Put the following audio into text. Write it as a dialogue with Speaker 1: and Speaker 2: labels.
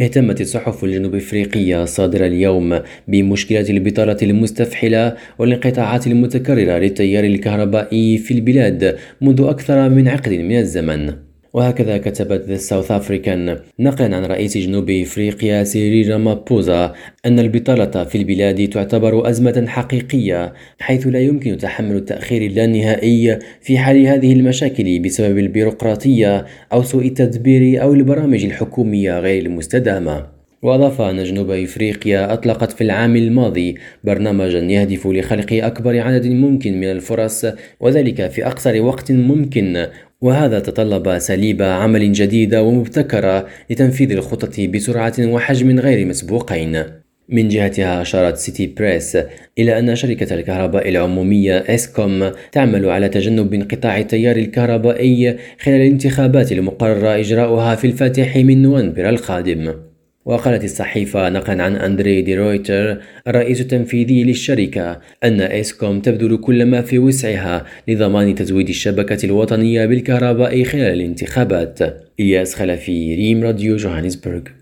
Speaker 1: اهتمت الصحف الجنوب أفريقية الصادرة اليوم بمشكلة البطالة المستفحلة والانقطاعات المتكررة للتيار الكهربائي في البلاد منذ أكثر من عقد من الزمن. وهكذا كتبت The South African نقلا عن رئيس جنوب إفريقيا سيريل رامابوزا أن البطالة في البلاد تعتبر أزمة حقيقية، حيث لا يمكن تحمل التأخير اللانهائي في حل هذه المشاكل بسبب البيروقراطية أو سوء التدبير أو البرامج الحكومية غير المستدامة. وأضاف أن جنوب إفريقيا أطلقت في العام الماضي برنامجا يهدف لخلق أكبر عدد ممكن من الفرص، وذلك في أقصر وقت ممكن، وهذا تطلب أساليب عمل جديدة ومبتكرة لتنفيذ الخطط بسرعة وحجم غير مسبوقين. من جهتها أشارت سيتي بريس إلى أن شركة الكهرباء العمومية إسكوم تعمل على تجنب انقطاع التيار الكهربائي خلال الانتخابات المقرر إجراؤها في الفاتح من نوفمبر القادم. وقالت الصحيفة نقلا عن أندري دي رويتر الرئيس التنفيذي للشركة أن إسكوم تبذل كل ما في وسعها لضمان تزويد الشبكة الوطنية بالكهرباء خلال الانتخابات. إلياس خلفي، ريم راديو، جوهانسبرغ.